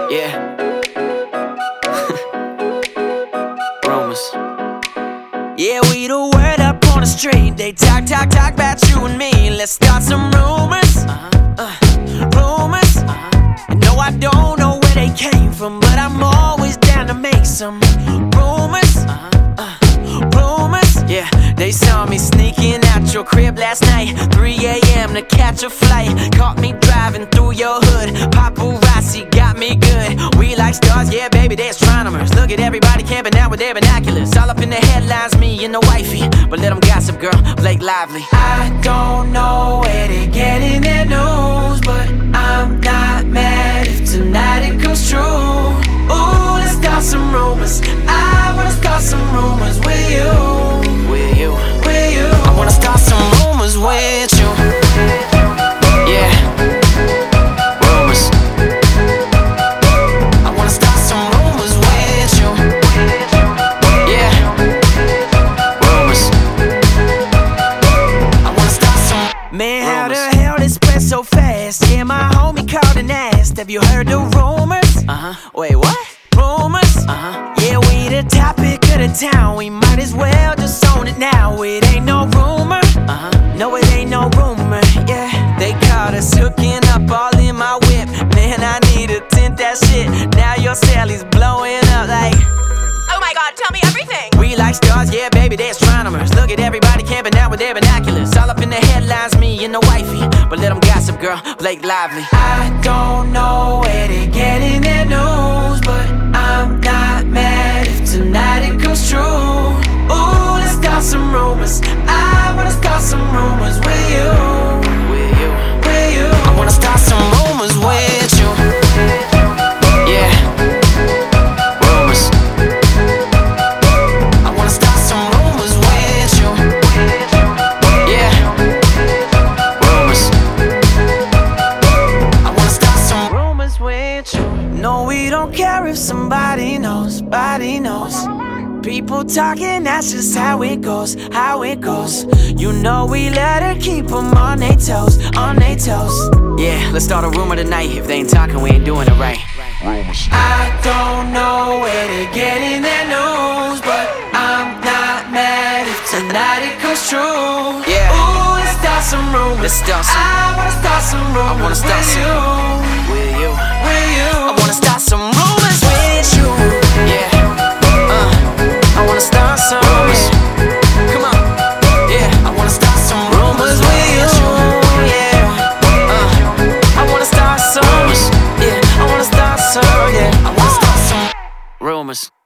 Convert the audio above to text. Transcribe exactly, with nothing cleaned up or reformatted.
Yeah. Rumors. Yeah, we the word up on the street. They talk, talk, talk about you and me. Let's start some rumors. Uh-huh. Uh, rumors. Uh-huh. And no, I don't know where they came from, but I'm always down to make some rumors. Uh-huh. Uh, rumors. Yeah, they saw me sneaking out your crib last night, three A M to catch a flight. Caught me driving through your hood. Paparazzi got me good. We like stars, yeah baby, they're astronomers. Look at everybody camping out with their binoculars. All up in the headlines, me and the wifey. But let them gossip, girl, Blake Lively. I don't know where they getting their news, but I'm not mad if tonight it comes true. Ooh, let's start some rumors. I wanna start some rumors with you. With you, with you. I wanna start some rumors with you. Yeah, rumors. I wanna start some rumors with you. Yeah, rumors. I wanna start some. Man, how the hell this spread so fast? Yeah, my homie called and asked, have you heard the rumors? Uh-huh. Wait, what? Rumors? Uh-huh. Yeah, we the topic of the town. We might as well just own it now. It ain't no rumor. Uh-huh. No, it ain't no rumor. Yeah, they caught us hooking up all in my whip. Man, I need to tint that shit. Now your Sally's blowing up like, oh my god, tell me everything. we like stars, yeah baby, they're astronomers. Look at everybody camping out with their binoculars. All up in the headlines, me and the wifey. But let them gossip, girl, Blake Lively. I don't know where they getting their news, but I'm not mad if tonight it comes true. Ooh, let's start some rumors. I wanna start some rumors with you. With you, with you. I wanna start some rumors with you. Yeah, rumors. I wanna start some rumors with you. Yeah, rumors. I wanna start some rumors with you. No, we don't care if somebody knows, body knows. People talking, that's just how it goes, how it goes. You know we let her keep them on their toes, on their toes. Yeah, let's start a rumor tonight. If they ain't talking, we ain't doing it right. I don't know where they're getting their news, but I'm not mad if tonight it comes true. Yeah. Ooh, let's start some rumors. Let's start some. I wanna start some rumors. I wanna start with some. You. With you. With you. I wanna start some rumors with you. Yeah. Uh, I wanna start some rumors. Come on. Yeah. I wanna start some rumors with you. Yeah. Uh, I wanna start some. Yeah. I wanna start some. Yeah. I wanna start some rumors.